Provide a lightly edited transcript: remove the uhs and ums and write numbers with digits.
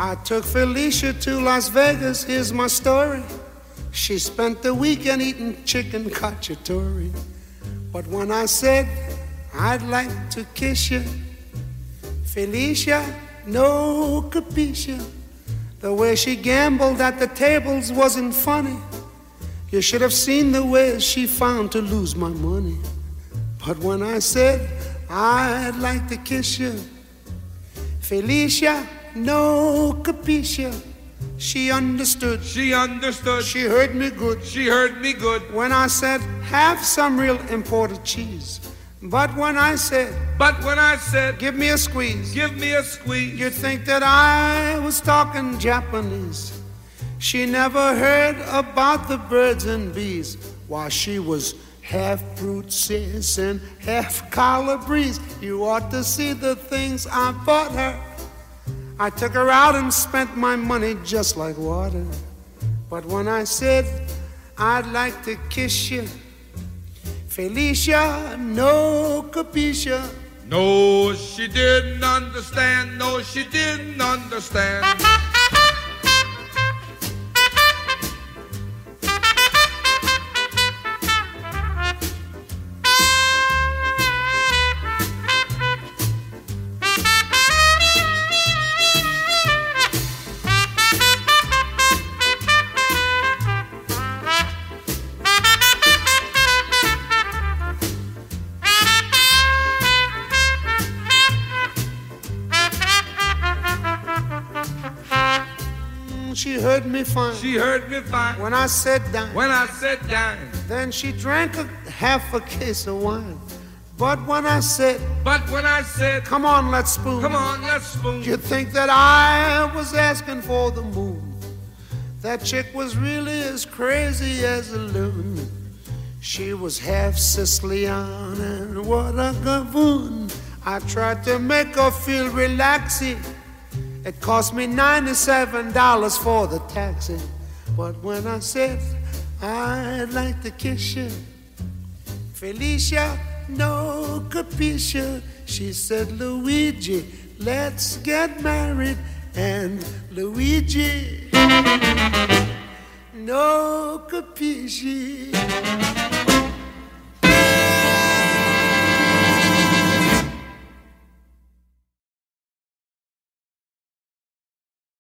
I took Felicia to Las Vegas, here's my story. She spent the weekend eating chicken cacciatore. But when I said I'd like to kiss you, Felicia, no capisce. The way she gambled at the tables wasn't funny. You should have seen the way she found to lose my money. But when I said I'd like to kiss you, Felicia, no capisce. She understood. She understood. She heard me good. She heard me good. When I said, have some real imported cheese. But when I said, give me a squeeze. Give me a squeeze. You'd think that I was talking Japanese. She never heard about the birds and bees, while she was half brute sis and half calabrese. You ought to see the things I bought her. I took her out and spent my money just like water. But when I said I'd like to kiss you, Felicia, no capisce. No, she didn't understand. No, she didn't understand. She heard me fine. She heard me fine. When I said dine. When I said dine. Then she drank half a case of wine. But when I said, come on, let's spoon. Come on, let's spoon. You'd think that I was asking for the moon. That chick was really as crazy as a loon. She was half Sicilian, and what a gavoon. I tried to make her feel relaxing. It cost me $97 for the taxi. But when I said I'd like to kiss you, Felicia, no capisce. She said, Luigi, let's get married. And Luigi, no capisce.